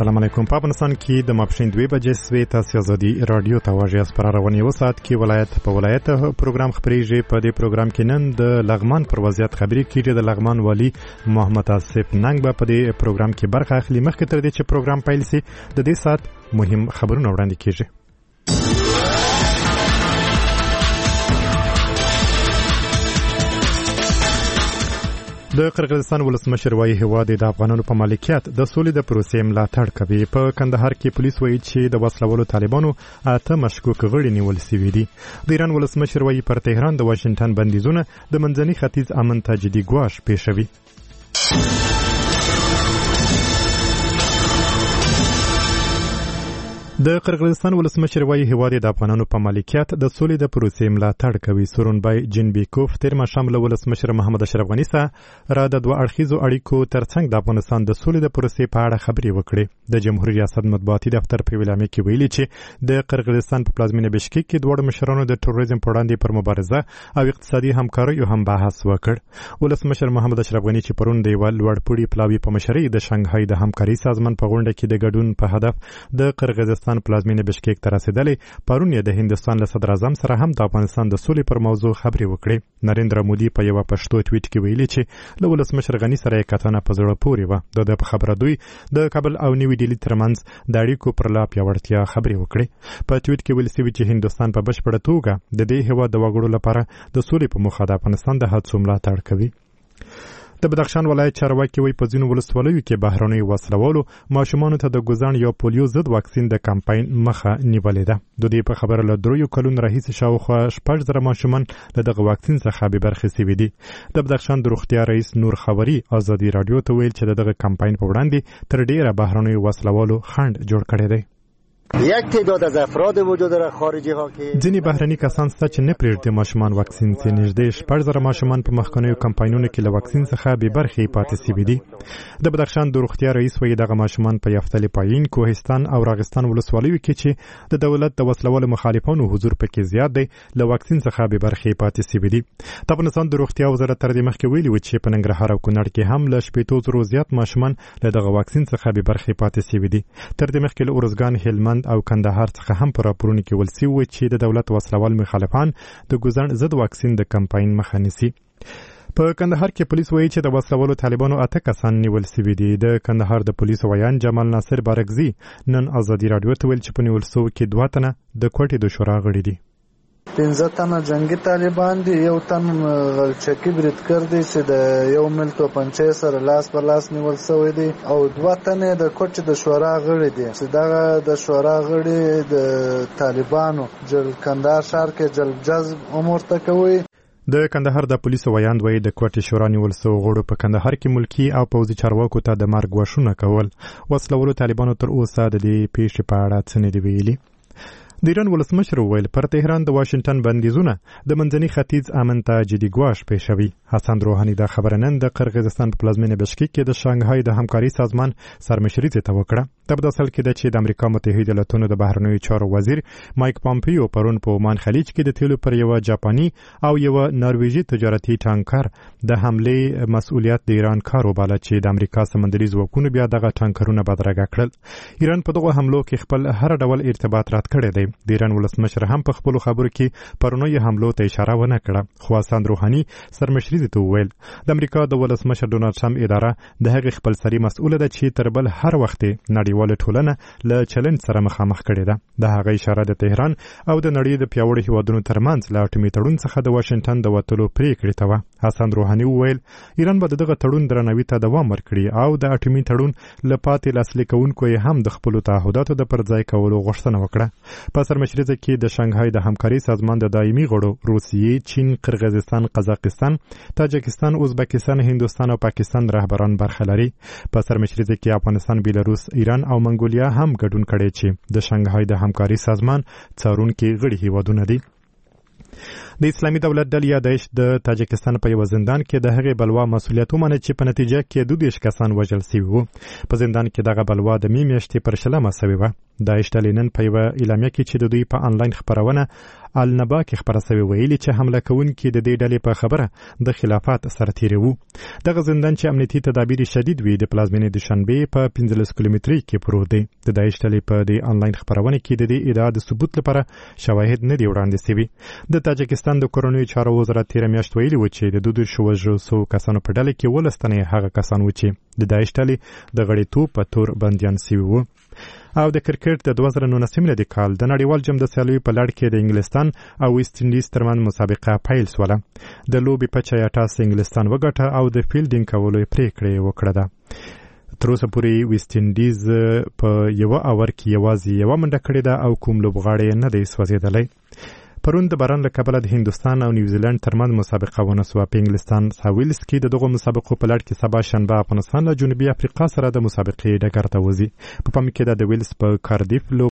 السلام علیکم. په افغانستان کې د ماپښین 2 بجې سوي تاسو ازادي رادیو ته واژې سپارونه یو ساعت کې ولایت په ولایت پروګرام خبريږي. په دې پروګرام کې نن د لغمان پر وضعیت خبري کیږي. د لغمان والی محمد آصف ننګ په دې پروګرام کې برخه اخلي. مخکې تر دې چې پروګرام پیل شي د دې ساعت مهم خبرونه وړاندې کیږي. د قرغیزستان ولسمشر وایي هیواد د افغانانو په مالکیت د سولې د پروسې ملاتړ کوي. په کندهار کې پولیس وایي چې د وسلوالو طالبانو 8 مشکوک غړي نیول شوي دي. د ایران ولسمشر وایي پر تهران د واشنگټن بندیزونه د منځني ختیځ امن ته جدي ګواښ پیښوي. د قرغیزستان ولسمشر وایي هیواد د افغانانو په مالکیت د سولې د پروسې ملاتړ کوي. سورونبای جنبیکوف تیر ماښام له ولسمشر محمد اشرف غني سره را د دوه اړخیزو اړیکو ترڅنګ د افغانستان د سولې د پروسې په اړه خبرې وکړې. د جمهوریت ریاست مطبوعاتي دفتر په ویلامه کې ویلي چې د قرغیزستان په پلازمینه بشکیک کې دوه مشرانو د تروریزم پر وړاندې پر مبارزه او اقتصادي همکارۍ هم بحث وکړ. ولسمشر محمد اشرف غني چې پرون د لوړپوړي پلاوي په مشرۍ د شانګهای د همکارۍ سازمان په غونډه کې د ګډون په هدف د قرغیزستان پلازمینه بشکیک ته رسیدلې. پرون یې د هندستان له صدر اعظم سره هم د افغانستان د سولې پر موضوع خبرې وکړې. نریندرا مودي په یو پښتو ټویټ کې ویلي چې له ولسمشر غني سره یې کتنه په زړه پورې و. د خبره دوی د کابل او نیو ډیلی ترمنځ د اړیکو پر لا پیاوړتیا خبرې وکړې. په ټویټ کې ویل شوی چې هندستان په بشپړه توګه د دې هیواد د وګړو لپاره د سولې په موخه د افغانستان د هڅو ملاتړ کوي. د بدخشان ولایت چارواکي وایي په ځینو ولسوالیو کې بهرنیو وسلوالو ماشومانو ته د ګوزان یا پولیو ضد واکسین د کمپاین مخه نیولې ده. د دې په خبره له 3 کلونو راهیسې شاوخوا 6,000 ماشومان له دغه واکسین څخه بې برخې شوي دي. د بدخشان د روغتیا رئیس نور خوري ازادي رادیو ته ویل چې دغه کمپاین په وړاندې تر ډیره بهرنیو وسلوالو خنډ جوړ کړی دی. یک تعداد از افراد وجود داره خارجی ها که ځینې بهرني کسان سته چې نه پرېږدي ماشومان واکسین شي. نږدې 6,000 ماشومان په مخکنیو کمپاینونو کې له واکسین څخه بې برخې پاتې شوي دي. د بدخشان د روغتیا رئیس وایي دغه ماشومان په یفتل پایین، کوهستان او راغستان ولسوالیو کې چې د دولت د وسلوالو مخالفانو حضور پکې زیات دی له واکسین څخه بې برخې پاتې شوي دي. د افغانستان د روغتیا وزارت تر دې مخکې ویلي و چې په ننګرهار او کونړ کې هم له 8,000 زیات ماشومان له دغه واکسین څخه بې برخې پاتې شوي دي. تر دې مخکې له ارزګان، هلمند او کندهار څخه هم پر راپورونو کې ویل شوی چې د دولت وسلوال مخالفان د ګوزن ضد واکسین د کمپاین مخه نیسي. په کندهار کې پولیس وایي چې د وسلوالو طالبانو 8 کسان نیول شوي دي. د کندهار د پولیسو ویان جمال ناصر بارکزي نن ازادي رادیو ته ویل چې په نیول شوو کې 2 تنه د کوټې د شورا غړي دي. 15 تنه جنگي طالبان دي، یو تن غلچکی بریدګر دی چې د یو مل توپنچې سره لاس په لاس نیول شوی دی او 2 تنه د کوټې د شورا غړي دي چې دغه د شورا غړي د طالبانو کندهار ښار کې جلب جذب امور ته کوي. د کندهار د پولیسو ویاند وایي د کوټې شورا نیول شوو غړو په کندهار کې ملکي او پوځي چارواکو ته د مرګ غوښتنه کول. وسلوالو طالبانو تر اوسه د دې پیښې په اړه څه نه دی ویلي. د ایران ولسمشر وویل پر تهران د واشنگټن بندیزونه د منځني ختیځ امن ته جدي ګواښ پیښوي. حسن روحاني دا خبره نن د قرغیزستان په پلازمینه بشکیک کې د شانګهای د همکارۍ سازمان سرمشري ته وکړه. د بداسل کې د چې د امریکا متحده ایالاتونو د بهرنیو چارو وزیر مایک پامپیو پرون په عمان خلیج کې د تیلو پر یو جاپاني او یو نرویجي تجارتي ټانکر د حمله مسؤلیت د ایران کار وباله چې د امریکا سمندري ځواکونو بیا دغه ټانکرونه بدرګه کړل. ایران په دغه حملو کې خپل هر ډول ارتباط رد کړی دی. د ایران ولسمشر هم په خپل خبرو کې پرونی حملو ته اشاره ونه کړه. خو حسن روحاني سرمشري ته وویل د امریکا د ولسمشر ډونالد ټرمپ اداره د هغې خپلسري مسؤله ده چې تر بل هر وخت نړیواله ټولنه له چلنج سره مخامخ کړې ده. د هغې اشاره د تهران او د نړۍ د پیاوړي هیوادونو ترمنځ له اټومي تړون څخه د واشنګټن د وتلو پریکړې ته وه. حسن روحاني وویل ایران به دغه تړون درناوي ته دوام ورکړي او د اټومي تړون له پاتې لاسلیک کوونکو یې هم د خپلو تعهداتو د پرځای کولو غوښتنه وکړه. په سرمشري کې د شانګهای د همکارۍ سازمان د دایمي غړو روسیې، چین، قرغیزستان، قزاقستان، تاجکستان، ازبکستان، هندوستان او پاکستان رهبران برخه لري. په سرمشري کې افغانستان، بیلاروس، ایران او منګولیا هم ګډون کړي چې د شانګهای د همکارۍ سازمان څارونکي غړي هیوادونه دي. د اسلامي دولت ډلې یادښت د تاجکستان په یو زندان کې د هغې بلوا مسؤلیت ومنه چې په نتیجه کې 22 کسان وژل شوي وو. په زندان کې دغه بلوا د می میاشتې پر 20 شوې وه. داعش ډلې نن په یوه اعلامیه کې چې د دوی په آنلاین خپرونه النبا کې خپره سوې ویلي چې حمله کوونکي د دې ډلې په خبره د خلافات سرتیري وو. دغه زندان چې امنیتي تدابیر شدید وي د پلازمینې دوشنبې په 15 کیلومتري کې پروت دی. د داعش ډلې په دې آنلاین خپرونه کې د دې ادعا د ثبوت لپاره شواهد نه دي وړاندې شوي. د تاجکستان د کورنیو چارو وزارت تېره میاشت ویلي و چې د 22 وژل کسانو په ډله کې 12 تنه هغه کسان و چې د داعش ډلې د غړیتوب په تور بندیان شوي وو. او د کرکټ د 2019 میلادي کال د نړیوال جام د سیالیو په لړ کې د انګلستان او ویسټ انډیز ترمنځ مسابقه پیل شوله. د لوبې په چا ټاس انګلستان وګټه او د فیلډینګ کولو پریکړه وکړه ده. تر اوسه پورې ویسټ انډیز په یو اور کې یوازې یو منډه کړې ده او کوم لوبغاړی نه دی سوځېدلی. پرون د باران له کبله د هندوستان او نیوزیلند ترمنځ مسابقه ونه سوه. په انګلستان ساویلز کې د دغو مسابقو په لړ کې سبا شنبه افغانستان له جنوبي افریقا سره د مسابقې ډګر ته وځي. په پام کې ده د ویلز په کاردیف